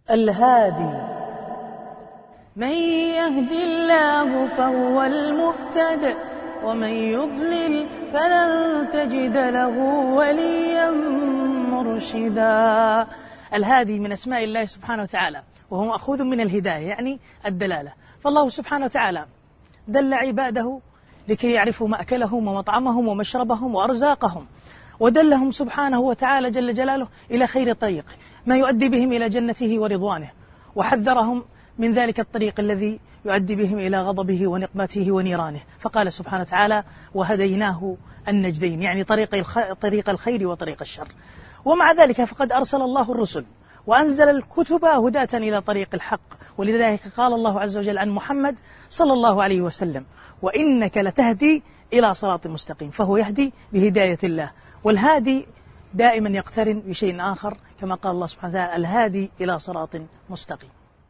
الهادي من يهد الله فهو المهتد ومن يضلل فلن تجد له وليا مرشدا. الهادي من أسماء الله سبحانه وتعالى، وهو مأخوذ من الهداية يعني الدلالة. فالله سبحانه وتعالى دل عباده لكي يعرفوا مأكلهم ومطعمهم ومشربهم وأرزاقهم، ودلهم سبحانه وتعالى جل جلاله إلى خير طريق ما يؤدي بهم إلى جنته ورضوانه، وحذرهم من ذلك الطريق الذي يؤدي بهم إلى غضبه ونقمته ونيرانه. فقال سبحانه وتعالى: وهديناه النجدين، يعني طريق الخير وطريق الشر. ومع ذلك فقد أرسل الله الرسل وأنزل الكتب هداة إلى طريق الحق، ولذلك قال الله عز وجل عن محمد صلى الله عليه وسلم: وإنك لتهدي إلى صراط مستقيم. فهو يهدي بهداية الله، والهادي دائما يقترن بشيء آخر، كما قال الله سبحانه وتعالى: الهادي إلى صراط مستقيم.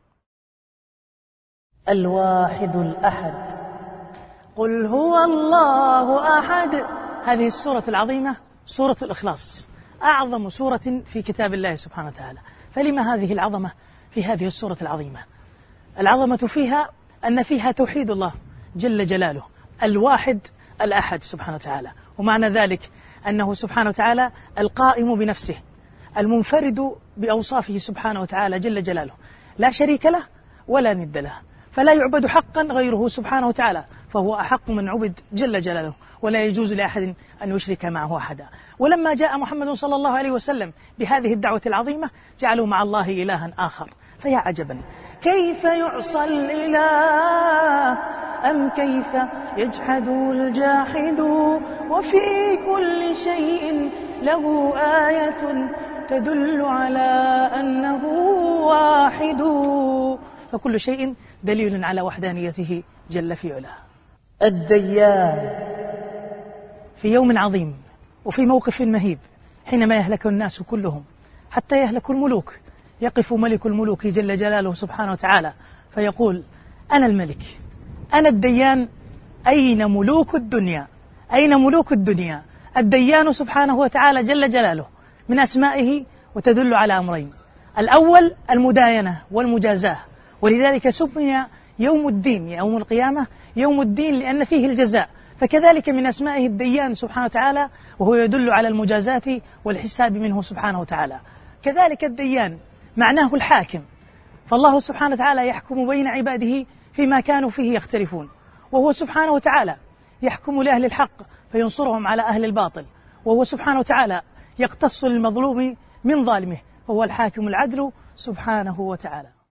الواحد الأحد، قل هو الله أحد. هذه السورة العظيمة سورة الإخلاص، أعظم سورة في كتاب الله سبحانه وتعالى. فلما هذه العظمة في هذه السورة العظيمة؟ العظمة فيها أن فيها توحيد الله جل جلاله، الواحد الأحد سبحانه وتعالى. ومعنى ذلك أنه سبحانه وتعالى القائم بنفسه، المنفرد بأوصافه سبحانه وتعالى جل جلاله، لا شريك له ولا ند له، فلا يعبد حقا غيره سبحانه وتعالى، فهو أحق من عبد جل جلاله، ولا يجوز لأحد أن يشرك معه أحدا. ولما جاء محمد صلى الله عليه وسلم بهذه الدعوة العظيمة جعلوا مع الله إلها آخر. فيا عجبا، كيف يعصى الإله أم كيف يجحد الجاحد، وفي كل شيء له آية تدل على أنه واحد. فكل شيء دليل على وحدانيته جل في علاه. الديان، في يوم عظيم وفي موقف مهيب، حينما يهلك الناس كلهم حتى يهلك الملوك، يقف ملك الملوك جل جلاله سبحانه وتعالى فيقول: أنا الملك، أنا الديان، أين ملوك الدنيا؟ أين ملوك الدنيا؟ الديان سبحانه وتعالى جل جلاله من أسمائه وتدل على أمرين: الأول المداينة والمجازاة، ولذلك سمي يوم الدين، يوم القيامة يوم الدين، لأن فيه الجزاء. فكذلك من أسمائه الديان سبحانه وتعالى، وهو يدل على المجازاة والحساب منه سبحانه وتعالى. كذلك الديان معناه الحاكم، فالله سبحانه وتعالى يحكم بين عباده فيما كانوا فيه يختلفون، وهو سبحانه وتعالى يحكم لأهل الحق فينصرهم على أهل الباطل، وهو سبحانه وتعالى يقتص للمظلوم من ظالمه، وهو الحاكم العدل سبحانه وتعالى.